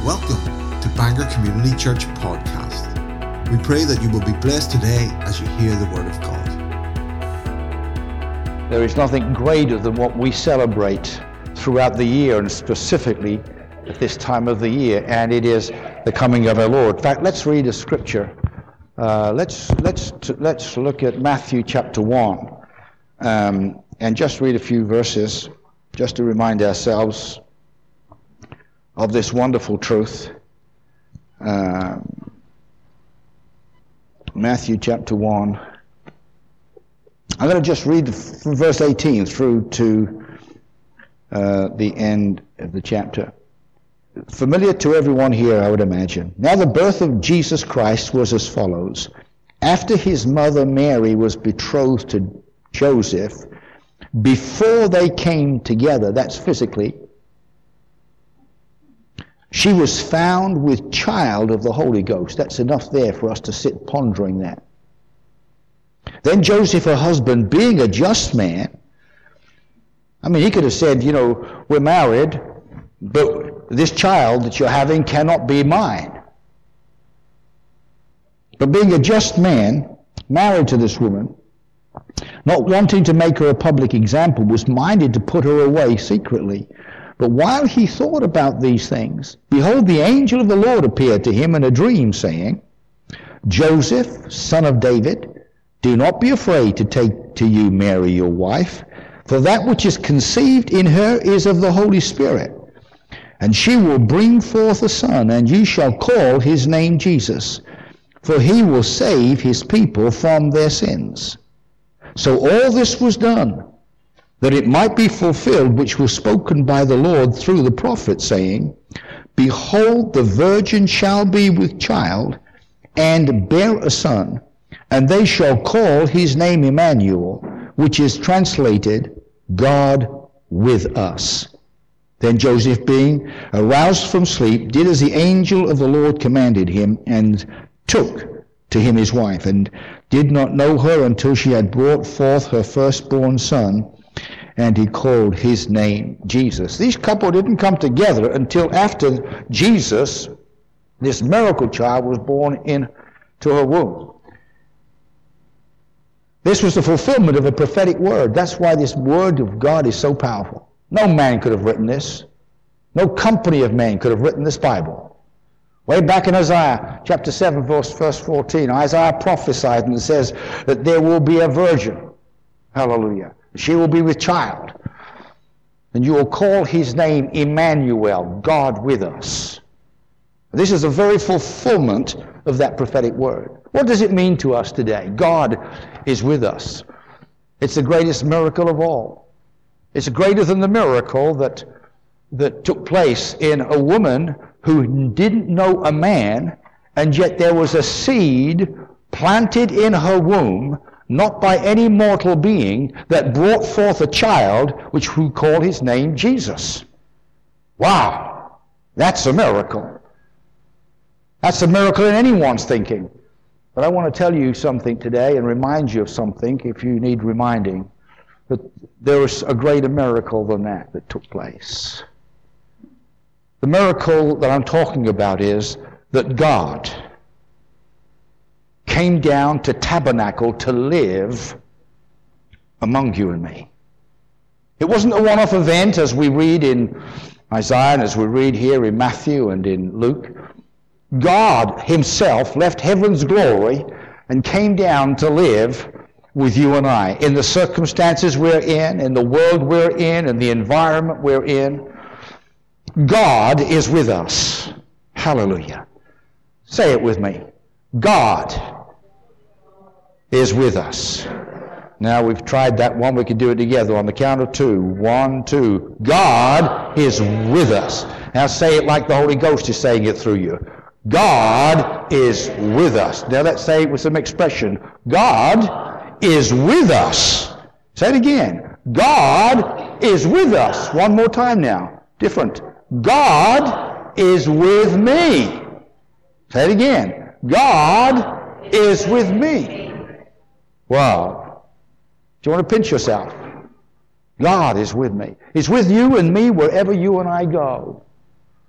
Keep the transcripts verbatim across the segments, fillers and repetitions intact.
Welcome to Bangor Community Church Podcast. We pray that you will be blessed today as you hear the Word of God. There is nothing greater than what we celebrate throughout the year, and specifically at this time of the year, and it is the coming of our Lord. In fact, let's read a scripture. Uh, let's let's let's look at Matthew chapter one, um, and just read a few verses, just to remind ourselves of this wonderful truth. Uh, Matthew chapter one. I'm going to just read from verse eighteen through to uh, the end of the chapter. Familiar to everyone here, I would imagine. Now the birth of Jesus Christ was as follows. After his mother Mary was betrothed to Joseph, before they came together, that's physically, she was found with child of the Holy Ghost. That's enough there for us to sit pondering that. Then Joseph, her husband, being a just man, I mean, he could have said, you know, we're married, but this child that you're having cannot be mine. But being a just man, married to this woman, not wanting to make her a public example, was minded to put her away secretly. But while he thought about these things, behold, the angel of the Lord appeared to him in a dream, saying, Joseph, son of David, do not be afraid to take to you Mary your wife, for that which is conceived in her is of the Holy Spirit. And she will bring forth a son, and you shall call his name Jesus, for he will save his people from their sins. So all this was done, that it might be fulfilled which was spoken by the Lord through the prophet, saying, Behold, the virgin shall be with child, and bear a son, and they shall call his name Emmanuel, which is translated, God with us. Then Joseph, being aroused from sleep, did as the angel of the Lord commanded him, and took to him his wife, and did not know her until she had brought forth her firstborn son, and he called his name Jesus. These couple didn't come together until after Jesus, this miracle child, was born into her womb. This was the fulfillment of a prophetic word. That's why this word of God is so powerful. No man could have written this. No company of men could have written this Bible. Way back in Isaiah chapter seven, verse, verse fourteen, Isaiah prophesied and it says that there will be a virgin. Hallelujah. She will be with child. And you will call his name Emmanuel, God with us. This is a very fulfillment of that prophetic word. What does it mean to us today? God is with us. It's the greatest miracle of all. It's greater than the miracle that, that took place in a woman who didn't know a man, and yet there was a seed planted in her womb, not by any mortal being, that brought forth a child which we call his name Jesus. Wow, that's a miracle. That's a miracle in anyone's thinking. But I want to tell you something today and remind you of something, if you need reminding, that there was a greater miracle than that that took place. The miracle that I'm talking about is that God came down to tabernacle to live among you and me. It wasn't a one-off event as we read in Isaiah and as we read here in Matthew and in Luke. God himself left heaven's glory and came down to live with you and I. In the circumstances we're in, in the world we're in, in the environment we're in, God is with us. Hallelujah. Say it with me. God is with us. Now we've tried that one. We can do it together on the count of two. One, two. God is with us. Now say it like the Holy Ghost is saying it through you. God is with us. Now let's say it with some expression. God is with us. Say it again. God is with us. One more time now. Different. God is with me. Say it again. God is with me. Wow. Do you want to pinch yourself? God is with me. He's with you and me wherever you and I go.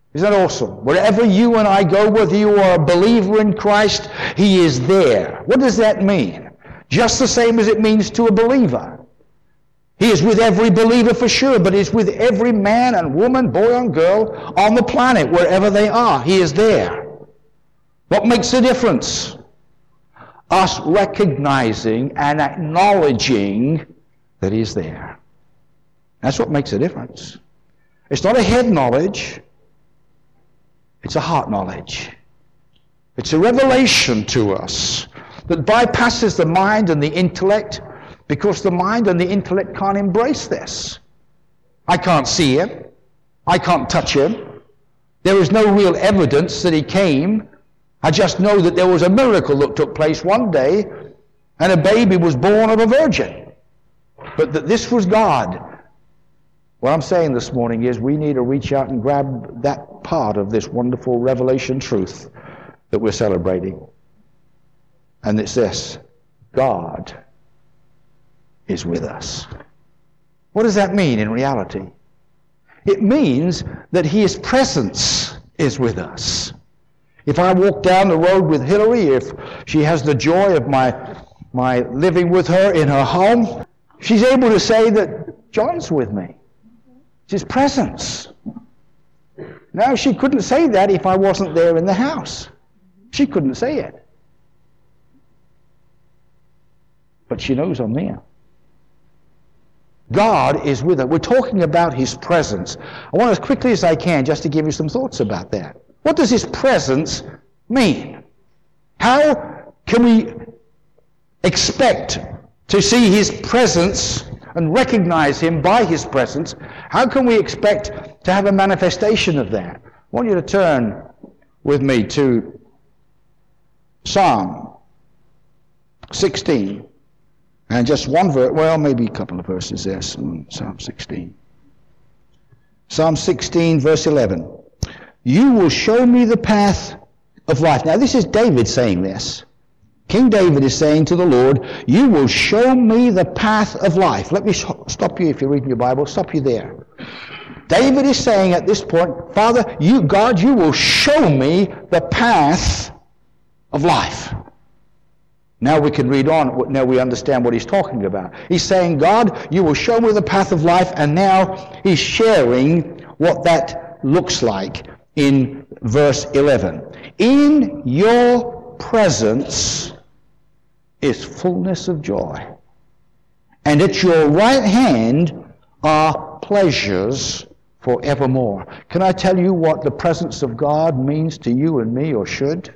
Isn't that awesome? Wherever you and I go, whether you are a believer in Christ, He is there. What does that mean? Just the same as it means to a believer. He is with every believer for sure, but He's with every man and woman, boy and girl on the planet, wherever they are. He is there. What makes the difference? Us recognizing and acknowledging that He's there. That's what makes a difference. It's not a head knowledge. It's a heart knowledge. It's a revelation to us that bypasses the mind and the intellect, because the mind and the intellect can't embrace this. I can't see Him. I can't touch Him. There is no real evidence that He came. I just know that there was a miracle that took place one day, and a baby was born of a virgin. But that this was God. What I'm saying this morning is we need to reach out and grab that part of this wonderful revelation truth that we're celebrating. And it's this: God is with us. What does that mean in reality? It means that His presence is with us. If I walk down the road with Hillary, if she has the joy of my, my living with her in her home, she's able to say that John's with me. It's His presence. Now, she couldn't say that if I wasn't there in the house. She couldn't say it. But she knows I'm there. God is with her. We're talking about His presence. I want as quickly as I can just to give you some thoughts about that. What does His presence mean? How can we expect to see His presence and recognize Him by His presence? How can we expect to have a manifestation of that? I want you to turn with me to Psalm sixteen. And just one verse, well, maybe a couple of verses there, Psalm sixteen. Psalm sixteen, verse eleven. You will show me the path of life. Now, this is David saying this. King David is saying to the Lord, you will show me the path of life. Let me stop you if you're reading your Bible. Stop you there. David is saying at this point, Father, you, God, you will show me the path of life. Now we can read on. Now we understand what he's talking about. He's saying, God, you will show me the path of life, and now he's sharing what that looks like in verse eleven. In your presence is fullness of joy, and at your right hand are pleasures forevermore. Can I tell you what the presence of God means to you and me, or should?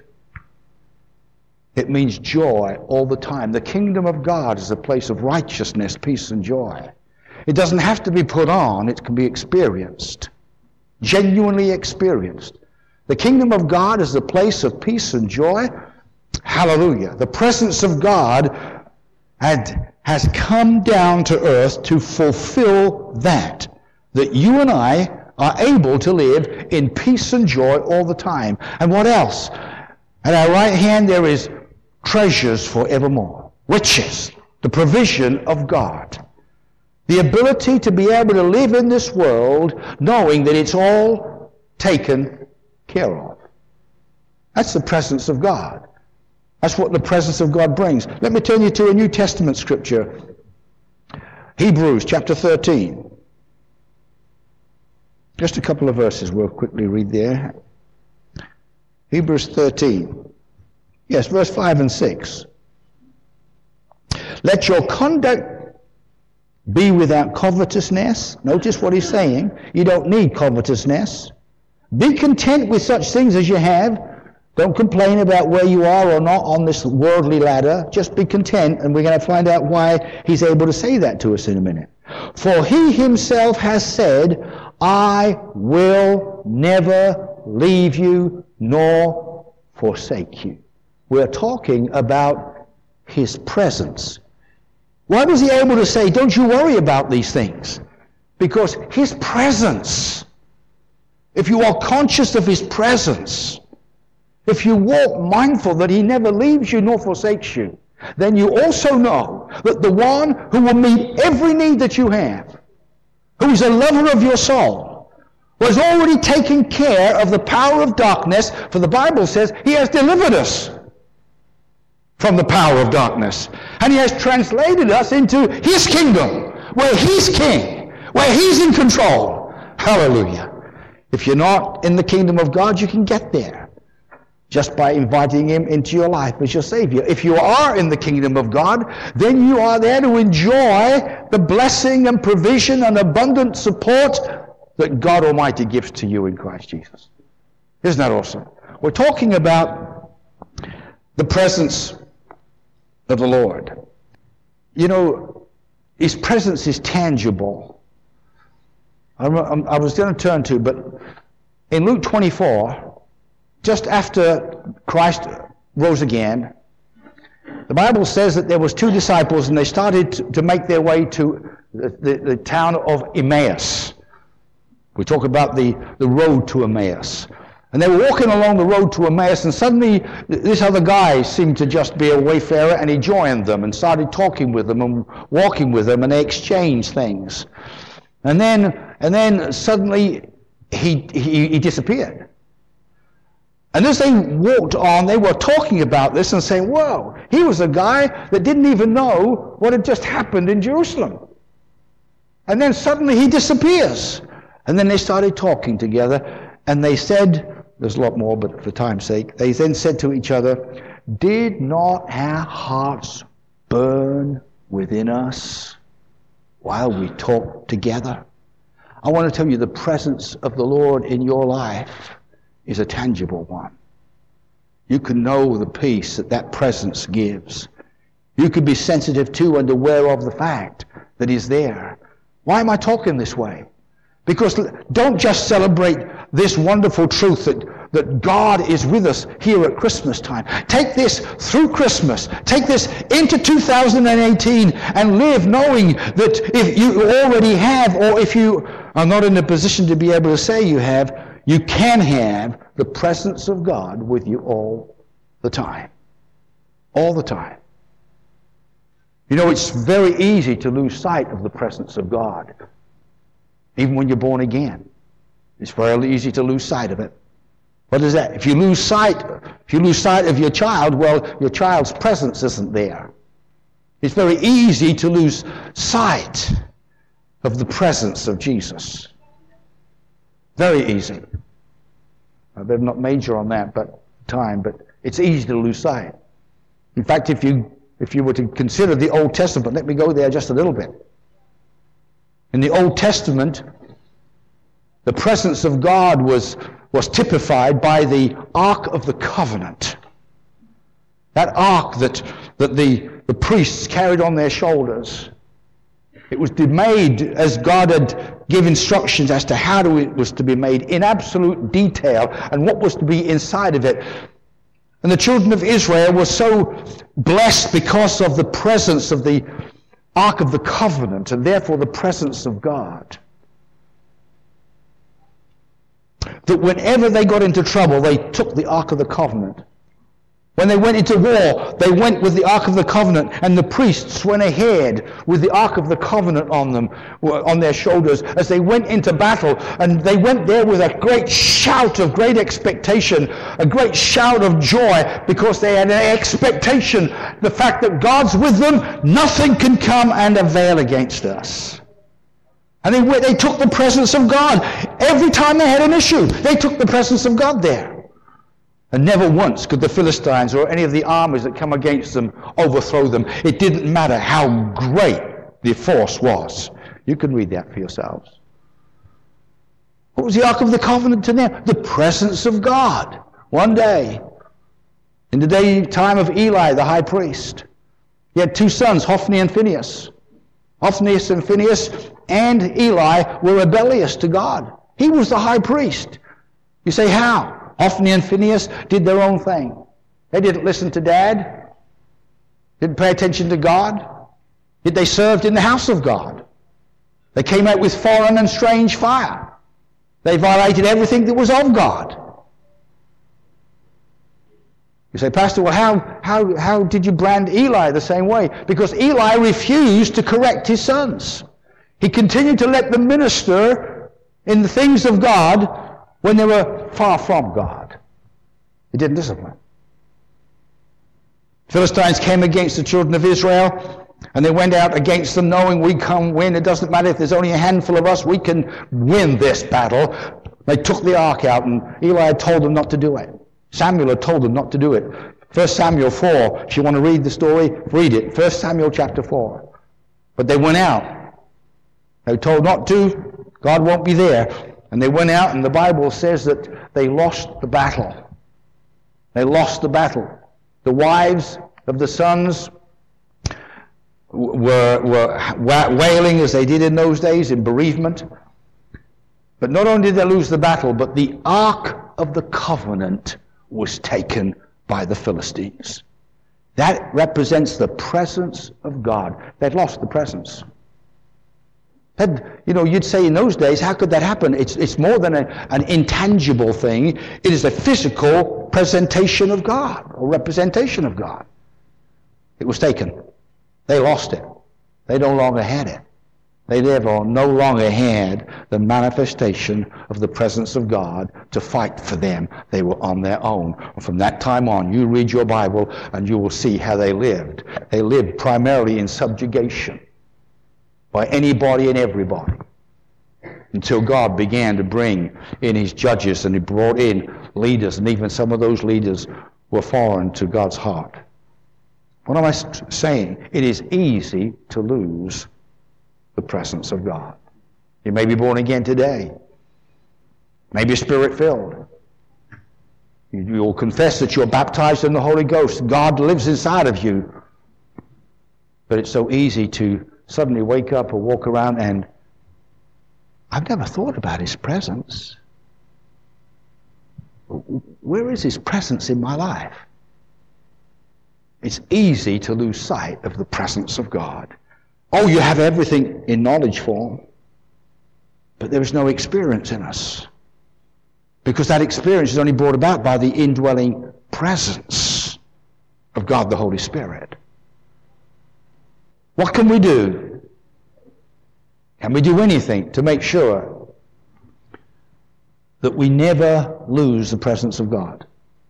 It means joy all the time. The kingdom of God is a place of righteousness, peace, and joy. It doesn't have to be put on. It can be experienced, genuinely experienced. The kingdom of God is a place of peace and joy. Hallelujah. The presence of God had, has come down to earth to fulfill that, that you and I are able to live in peace and joy all the time. And what else? At our right hand there is treasures forevermore. Riches, the provision of God. The ability to be able to live in this world knowing that it's all taken care of. That's the presence of God. That's what the presence of God brings. Let me turn you to a New Testament scripture. Hebrews chapter thirteen. Just a couple of verses we'll quickly read there. Hebrews thirteen. Yes, verse five and six. Let your conduct be without covetousness. Notice what he's saying. You don't need covetousness. Be content with such things as you have. Don't complain about where you are or not on this worldly ladder. Just be content, and we're going to find out why he's able to say that to us in a minute. For he himself has said, I will never leave you nor forsake you. We're talking about his presence. Why was he able to say, don't you worry about these things? Because his presence, if you are conscious of his presence, if you walk mindful that he never leaves you nor forsakes you, then you also know that the one who will meet every need that you have, who is a lover of your soul, was already taking care of the power of darkness, for the Bible says he has delivered us from the power of darkness. And he has translated us into his kingdom, where he's king, where he's in control. Hallelujah. If you're not in the kingdom of God, you can get there just by inviting him into your life as your Savior. If you are in the kingdom of God, then you are there to enjoy the blessing and provision and abundant support that God Almighty gives to you in Christ Jesus. Isn't that awesome? We're talking about the presence of the Lord. You know, his presence is tangible. I, I was going to turn to, but in Luke twenty-four, just after Christ rose again, the Bible says that there was two disciples and they started to, to make their way to the, the, the town of Emmaus. We talk about the, the road to Emmaus. And they were walking along the road to Emmaus, and suddenly this other guy seemed to just be a wayfarer, and he joined them and started talking with them and walking with them, and they exchanged things. And then and then suddenly he, he, he disappeared. And as they walked on, they were talking about this and saying, whoa, he was a guy that didn't even know what had just happened in Jerusalem. And then suddenly he disappears. And then they started talking together, and they said, there's a lot more, but for time's sake, they then said to each other, did not our hearts burn within us while we talked together? I want to tell you, the presence of the Lord in your life is a tangible one. You can know the peace that that presence gives. You can be sensitive to and aware of the fact that he's there. Why am I talking this way? Because don't just celebrate this wonderful truth that, that God is with us here at Christmas time. Take this through Christmas. Take this into two thousand eighteen and live knowing that if you already have, or if you are not in a position to be able to say you have, you can have the presence of God with you all the time. All the time. You know, it's very easy to lose sight of the presence of God. Even when you're born again, it's very easy to lose sight of it. What is that? If you lose sight, if you lose sight of your child, well, your child's presence isn't there. It's very easy to lose sight of the presence of Jesus. Very easy. I better not major on that, but time. But it's easy to lose sight. In fact, if you if you were to consider the Old Testament, let me go there just a little bit. In the Old Testament, the presence of God was, was typified by the Ark of the Covenant. That ark that, that the, the priests carried on their shoulders. It was made as God had given instructions as to how to, it was to be made in absolute detail and what was to be inside of it. And the children of Israel were so blessed because of the presence of the Ark of the Covenant, and therefore the presence of God, that whenever they got into trouble, they took the Ark of the Covenant. When they went into war, they went with the Ark of the Covenant, and the priests went ahead with the Ark of the Covenant on them, on their shoulders, as they went into battle. And they went there with a great shout of great expectation, a great shout of joy, because they had an expectation, the fact that God's with them, nothing can come and avail against us. And they, they took the presence of God. Every time they had an issue, they took the presence of God there. And never once could the Philistines or any of the armies that come against them overthrow them. It didn't matter how great the force was. You can read that for yourselves. What was the Ark of the Covenant to them? The presence of God. One day, in the day time of Eli, the high priest, he had two sons, Hophni and Phinehas. Hophni and Phinehas and Eli were rebellious to God. He was the high priest. You say, how? Hophni and Phinehas did their own thing. They didn't listen to Dad. Didn't pay attention to God. Yet they served in the house of God. They came out with foreign and strange fire. They violated everything that was of God. You say, Pastor, well, how, how, how did you brand Eli the same way? Because Eli refused to correct his sons. He continued to let them minister in the things of God when they were far from God. He didn't discipline. Philistines came against the children of Israel, and they went out against them knowing we can win. It doesn't matter if there's only a handful of us, we can win this battle. They took the ark out, and Eli had told them not to do it. Samuel had told them not to do it. First Samuel four, if you want to read the story, read it. First Samuel chapter four. But they went out. They were told not to. God won't be there. And they went out, and the Bible says that they lost the battle. They lost the battle. The wives of the sons were, were wailing as they did in those days in bereavement. But not only did they lose the battle, but the Ark of the Covenant was taken by the Philistines. That represents the presence of God. They'd lost the presence. Had, you know, you'd say in those days, how could that happen? It's, it's more than a, an intangible thing. It is a physical presentation of God, or representation of God. It was taken. They lost it. They no longer had it. They therefore no longer had the manifestation of the presence of God to fight for them. They were on their own. And from that time on, you read your Bible and you will see how they lived. They lived primarily in subjugation by anybody and everybody, until God began to bring in his judges, and he brought in leaders, and even some of those leaders were foreign to God's heart. What am I saying? It is easy to lose the presence of God. You may be born again today, maybe Spirit-filled. You'll confess that you're baptized in the Holy Ghost. God lives inside of you. But it's so easy to suddenly wake up or walk around and I've never thought about his presence. Where is his presence in my life? It's easy to lose sight of the presence of God. Oh, you have everything in knowledge form, but there is no experience in us. Because that experience is only brought about by the indwelling presence of God the Holy Spirit. What can we do? Can we do anything to make sure that we never lose the presence of God?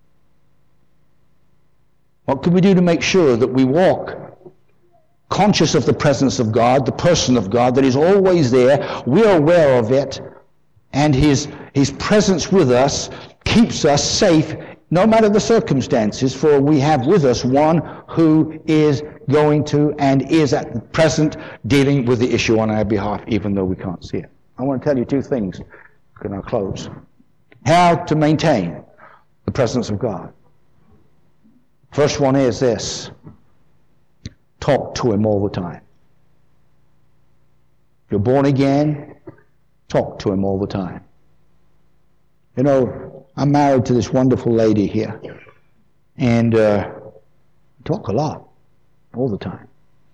What can we do to make sure that we walk conscious of the presence of God, the person of God, that is always there, we're aware of it, and his, his presence with us keeps us safe no matter the circumstances, for we have with us one who is going to and is at the present dealing with the issue on our behalf, even though we can't see it. I want to tell you two things, and I'll close. How to maintain the presence of God. First one is this: talk to him all the time. If you're born again, talk to him all the time. You know, I'm married to this wonderful lady here, and uh, talk a lot, all the time.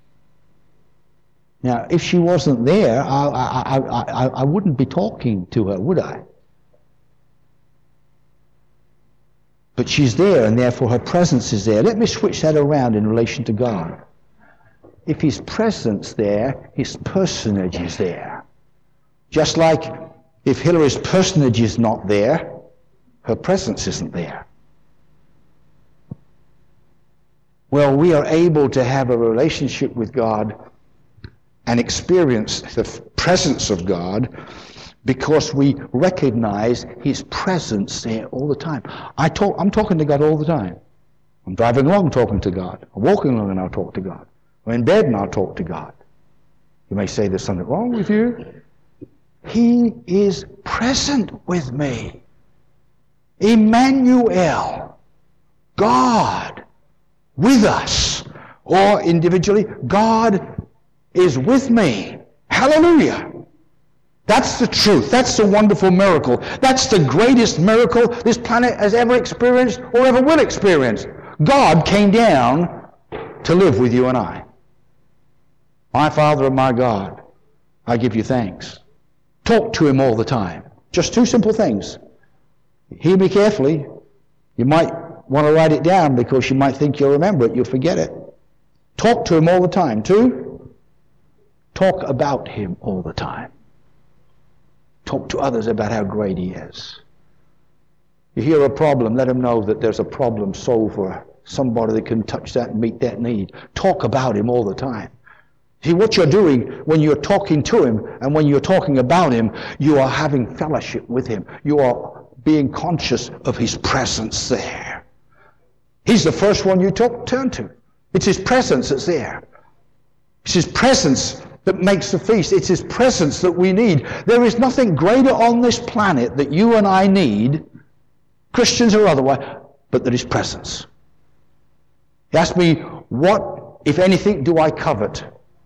Now, if she wasn't there, I, I, I, I, I wouldn't be talking to her, would I? But she's there, and therefore her presence is there. Let me switch that around in relation to God. If his presence there, his personage is there. Just like if Hillary's personage is not there, her presence isn't there. Well, we are able to have a relationship with God and experience the presence of God because we recognize his presence there all the time. I talk, I'm talking to God all the time. I'm driving along talking to God. I'm walking along and I'll talk to God. I'm in bed and I'll talk to God. You may say there's something wrong with you. He is present with me. Emmanuel, God with us, or individually, God is with me. Hallelujah. That's the truth. That's the wonderful miracle. That's the greatest miracle this planet has ever experienced or ever will experience. God came down to live with you and I. My Father and my God, I give you thanks. Talk to him all the time. Just two simple things. Hear me carefully. You might want to write it down because you might think you'll remember it. You'll forget it. Talk to him all the time. Two, talk about him all the time. Talk to others about how great He is. You hear a problem, let them know that there's a problem solver, somebody that can touch that and meet that need. Talk about Him all the time. See, what you're doing when you're talking to Him and when you're talking about Him, you are having fellowship with Him. You are being conscious of His presence there. He's the first one you talk, turn to. It's His presence that's there. It's His presence that makes the feast. It's His presence that we need. There is nothing greater on this planet that you and I need, Christians or otherwise, but that His presence. He asked me, what, if anything, do I covet?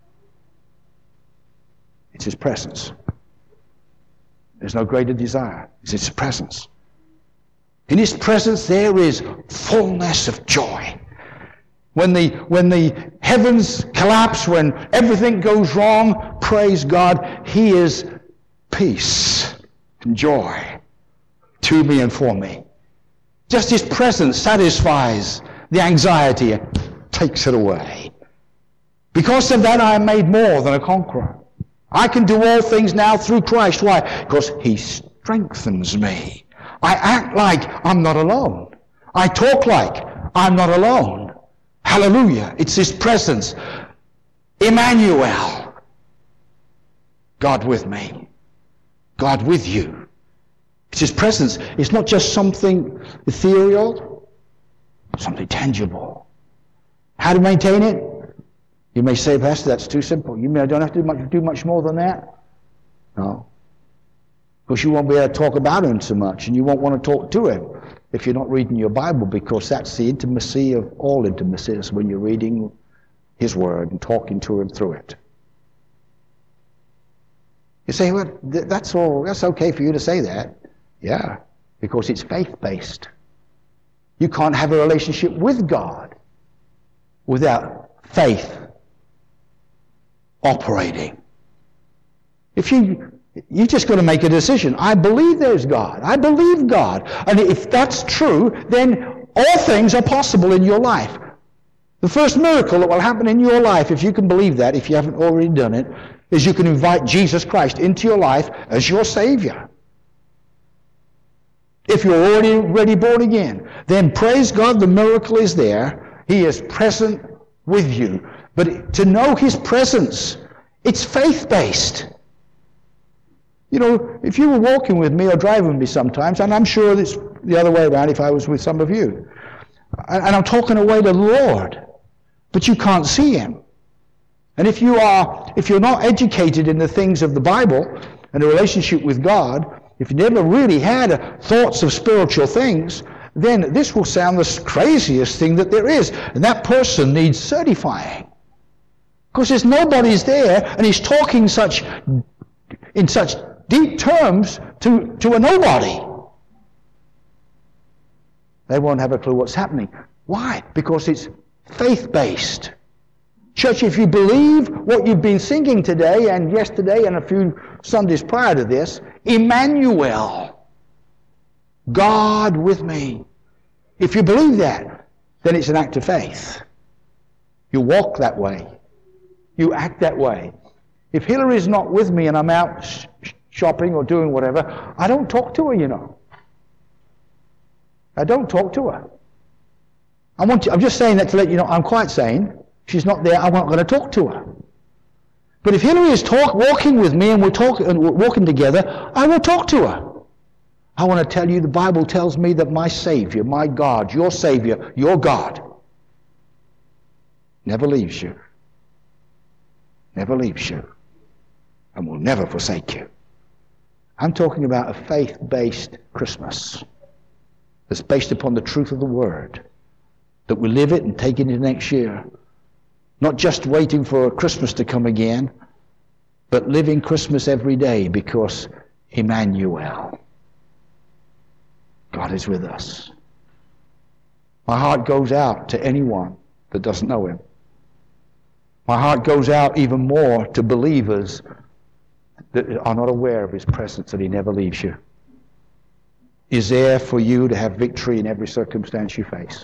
It's His presence. There's no greater desire. It's His presence. In His presence there is fullness of joy. When the, when the heavens collapse, when everything goes wrong, praise God, He is peace and joy to me and for me. Just His presence satisfies the anxiety and takes it away. Because of that I am made more than a conqueror. I can do all things now through Christ. Why? Because He strengthens me. I act like I'm not alone. I talk like I'm not alone. Hallelujah. It's His presence. Emmanuel. God with me. God with you. It's His presence. It's not just something ethereal, something tangible. How to maintain it? You may say, Pastor, that's too simple. You may I don't have to do much, do much more than that. No. Because you won't be able to talk about Him so much, and you won't want to talk to Him if you're not reading your Bible, because that's the intimacy of all intimacies when you're reading His Word and talking to Him through it. You say, well, th- that's all. That's okay for you to say that. Yeah, because it's faith-based. You can't have a relationship with God without faith operating. If you, you just got to make a decision. I believe there's God. I believe God. And if that's true, then all things are possible in your life. The first miracle that will happen in your life, if you can believe that, if you haven't already done it, is you can invite Jesus Christ into your life as your Savior. If you're already already born again, then praise God, the miracle is there. He is present with you. But to know His presence, it's faith-based. You know, if you were walking with me or driving with me sometimes, and I'm sure it's the other way around if I was with some of you, and I'm talking away to the Lord, but you can't see Him. And if you are, if you're not educated in the things of the Bible and a relationship with God, if you never really had thoughts of spiritual things, then this will sound the craziest thing that there is. And that person needs certifying. Because there's nobody's there, and he's talking such in such deep terms to, to a nobody. They won't have a clue what's happening. Why? Because it's faith-based. Church, if you believe what you've been singing today and yesterday and a few Sundays prior to this, Emmanuel, God with me. If you believe that, then it's an act of faith. You walk that way. You act that way. If Hillary's not with me and I'm out sh- shopping or doing whatever, I don't talk to her, you know. I don't talk to her. I want you, I'm just saying that to let you know I'm quite sane. She's not there, I'm not going to talk to her. But if Hillary is talk, walking with me and we're, talk, and we're walking together, I will talk to her. I want to tell you, the Bible tells me that my Savior, my God, your Savior, your God, never leaves you. Never leaves you. And will never forsake you. I'm talking about a faith-based Christmas that's based upon the truth of the Word, that we live it and take it into next year. Not just waiting for Christmas to come again, but living Christmas every day, because Emmanuel, God is with us. My heart goes out to anyone that doesn't know Him. My heart goes out even more to believers that are not aware of His presence, that He never leaves you. Is there for you to have victory in every circumstance you face.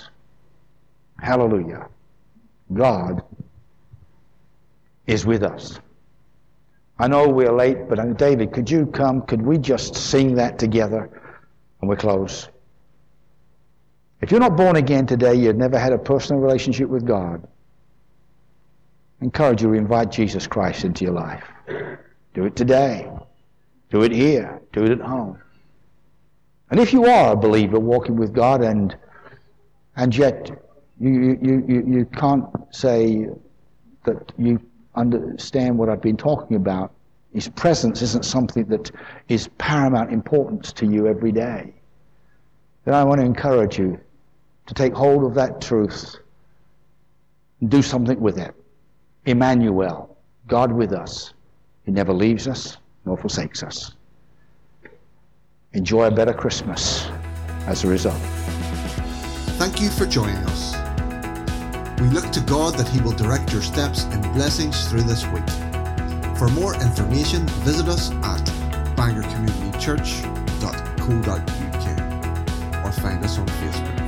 Hallelujah. God is with us. I know we're late, but uh, David, could you come? Could we just sing that together? And we're close. If you're not born again today, you've never had a personal relationship with God, I encourage you to invite Jesus Christ into your life. Do it today. Do it here. Do it at home. And if you are a believer walking with God and and yet you you, you, you can't say that you understand what I've been talking about, His presence isn't something that is paramount importance to you every day, then I want to encourage you to take hold of that truth and do something with it. Emmanuel, God with us. He never leaves us nor forsakes us. Enjoy a better Christmas as a result. Thank you for joining us. We look to God that He will direct your steps in blessings through this week. For more information, visit us at bangor community church dot co dot uk or find us on Facebook.